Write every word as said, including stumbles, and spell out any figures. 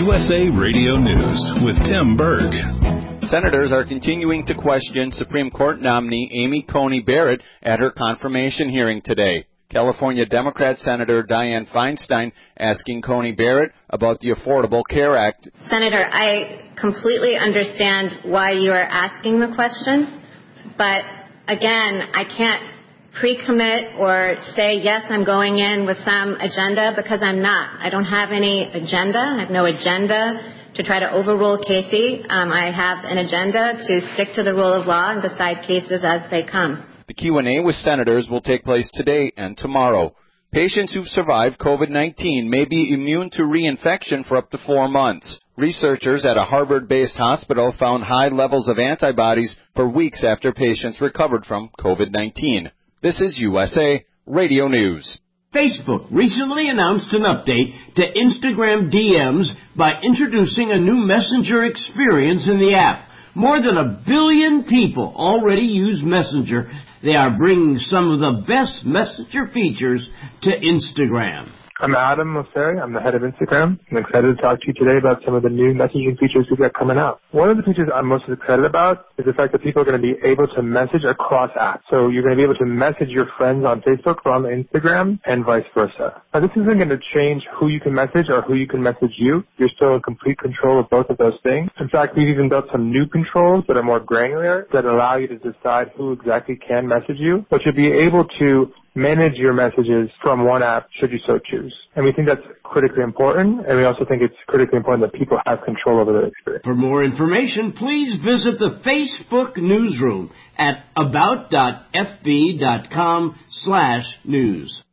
U S A Radio News with Tim Berg. Senators are continuing to question Supreme Court nominee Amy Coney Barrett at her confirmation hearing today. California Democrat Senator Dianne Feinstein asking Coney Barrett about the Affordable Care Act. Senator, I completely understand why you are asking the question, but again, I can't pre-commit or say, yes, I'm going in with some agenda, because I'm not. I don't have any agenda. I have no agenda to try to overrule Casey. Um, I have an agenda to stick to the rule of law and decide cases as they come. The Q and A with senators will take place today and tomorrow. Patients who've survived COVID nineteen may be immune to reinfection for up to four months. Researchers at a Harvard-based hospital found high levels of antibodies for weeks after patients recovered from COVID nineteen. This is U S A Radio News. Facebook recently announced an update to Instagram D Ms by introducing a new messenger experience in the app. More than a billion people already use Messenger. They are bringing some of the best Messenger features to Instagram. I'm Adam Mosseri. I'm the head of Instagram. I'm excited to talk to you today about some of the new messaging features we've got coming out. One of the features I'm most excited about is the fact that people are going to be able to message across apps. So you're going to be able to message your friends on Facebook or on Instagram and vice versa. Now, this isn't going to change who you can message or who you can message you. You're still in complete control of both of those things. In fact, we've even built some new controls that are more granular that allow you to decide who exactly can message you, but you'll be able to manage your messages from one app should you so choose. And we think that's critically important, and we also think it's critically important that people have control over their experience. For more information, please visit the Facebook newsroom at about.fb.com slash news.